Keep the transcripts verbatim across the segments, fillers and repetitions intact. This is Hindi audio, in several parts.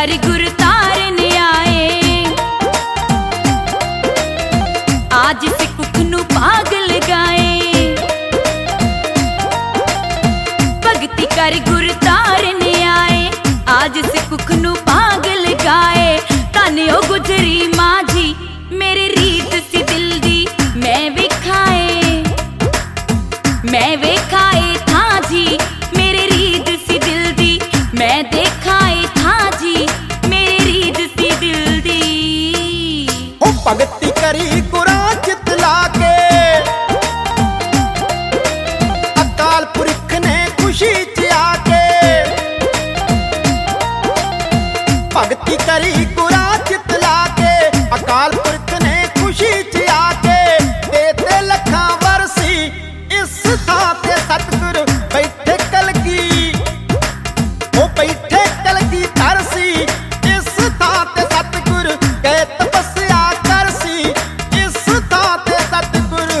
कर गुर तारन आए। आज सिख नू पागल गाए, भगती कर गुर तारन आए। आज सिख नू पागल गाए। धन ओ गुजरी माझी मेरी रीत सी दिल दी, मैं वेखाए मैं वेखाए था जी मेरे रीत सी दिल दी, मैं देखाए था जी मेरी रीत सी दिल दी। ओ भगती करी गुरा चित लाके, अकाल पुरख ने खुशी च आके। भगती करी गुरा चित लाके, अकाल पुरख ने खुशी च आके। देते लखां वरसी इस थां ते सतगुर बैठे कलगी, ओ बैठे कलगी तरसी। इस थां ते सतगुर कै तपस्या करसी, इस थां ते सतगुरु।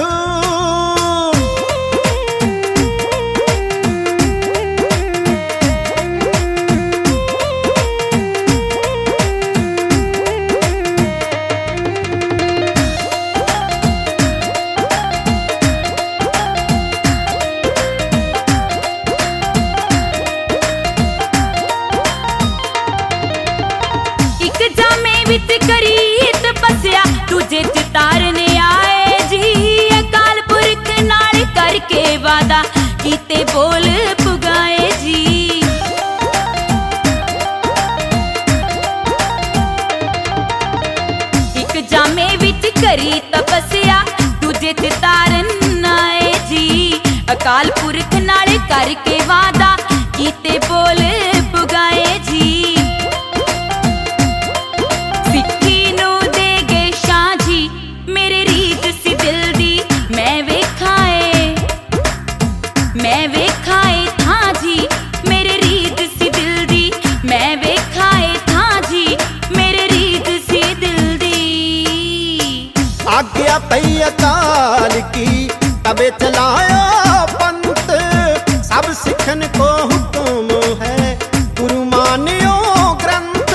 एक जामे विच करी तपस्या, दूजे च तारन आए जी। अकाल पुरख नाल करके वादा, कीते बोल पुगाए जी। एक जामे विच करी तपस्या, दूजे च तारन आए जी। अकाल पुरख नाल करके वादा, कीते बोल पुगाए जी। सिक्खी नू दे गए शाह जी मेरे रीत सी दिल दी, मैं वेखाए मैं वेखाए था जी मेरे रीत सी दिल दी, मैं वेखाए था जी मेरे रीत सी दिल दी। आज्ञा पई अकाल की तबे चलाया पंथ, सब सिखन को हुक्म है गुरु मान्यो ग्रंथ।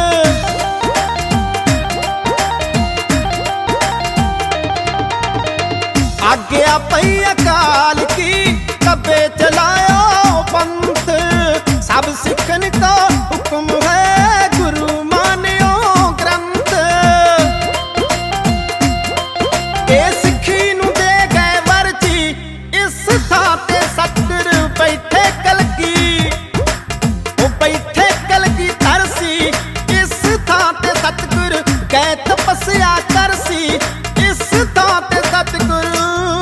आज्ञा पई अकाल की तबे चलाया पंथ, सब सिखन का हुक्म है गुरु मान्यो ग्रंथ। ए सिखी नू दे गए वरजी, इस थां ते सतगुर बैठे कलगी, ओ बैठे कलगी तरसी। इस थां ते सतगुर कै तपस्या करसी, इस थां ते सतगुरु।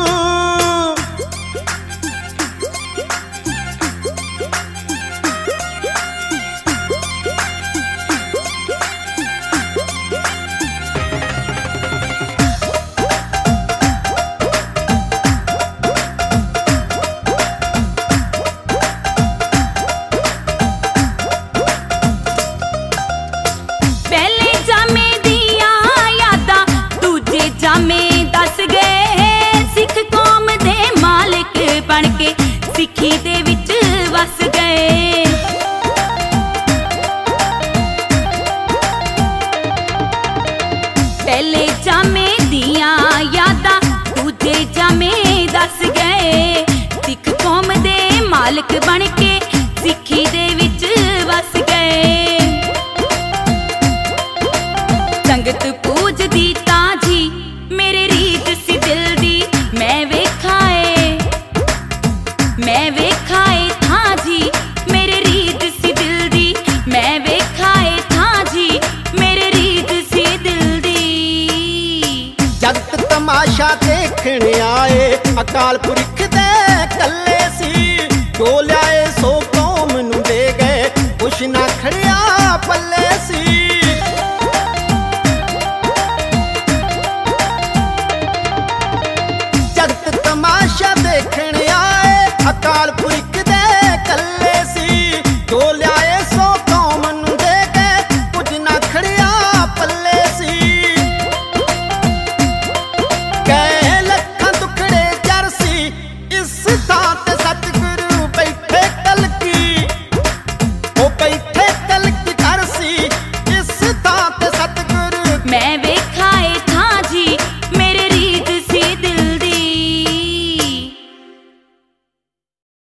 पहले जामे दिया यादा, दूजे जामे दस गए। सिख कौम दे मालिक बन के सिखी दे विच वस गए। पहले जामे दिया यादा, दूजे जामे दस गए। सिख कौम दे मालिक बन के सिखी दे विच वस गए। संगत पूज दी ताजी मेरे रीत सी दिल दी, मैं वेखाए मैं वेखाए था जी मेरे रीत सी दिल दी, मैं वेखाए था जी मेरे रीत सी दिल दी। जगत तमाशा देखने आए, अकाल पुरख दे कल्ले सी। जो लियाए सो कौम नू दे गए, कुछ ना खड़िया पल्ले सी। जगत तमाशा देखने आए, अकाल